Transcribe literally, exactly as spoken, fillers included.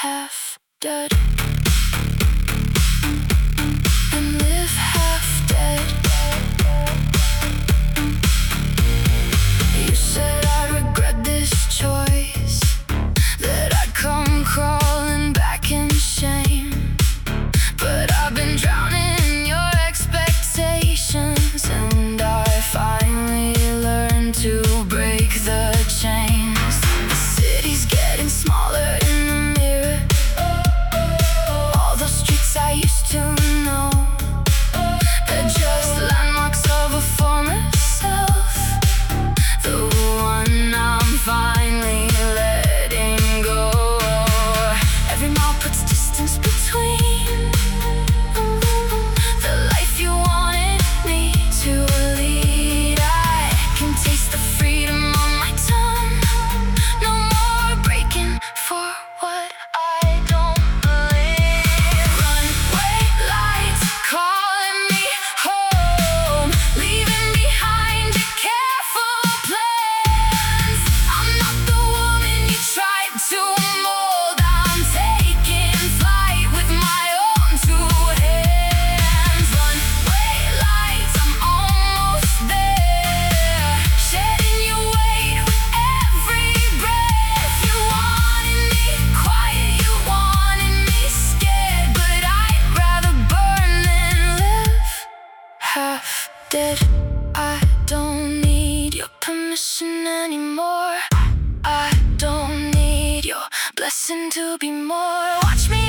half dead and live half dead. You said I regret this choice, that I'd come crawling back in shame, but I've been drowning in your expectations, and I finally learned to break the chains. The city's getting smaller in the mirror. All those streets I used to know, they're just landmarks of a former self, the one I'm finally letting go. Every mile puts distance between the life you wanted me to lead. I can taste the freedom on my tongue. No more breaking for what I don't believe. Runway lights calling me home, leaving behind your careful plans. I'm not the woman you tried to mold. I'm taking flight with my own two hands. Runway lights, I'm almost there, shedding your weight with every breath. You wanted me quiet, you wanted me scared, but I'd rather burn than live half dead. I don't need your permission anymore. I don't need your blessing to be more. Watch me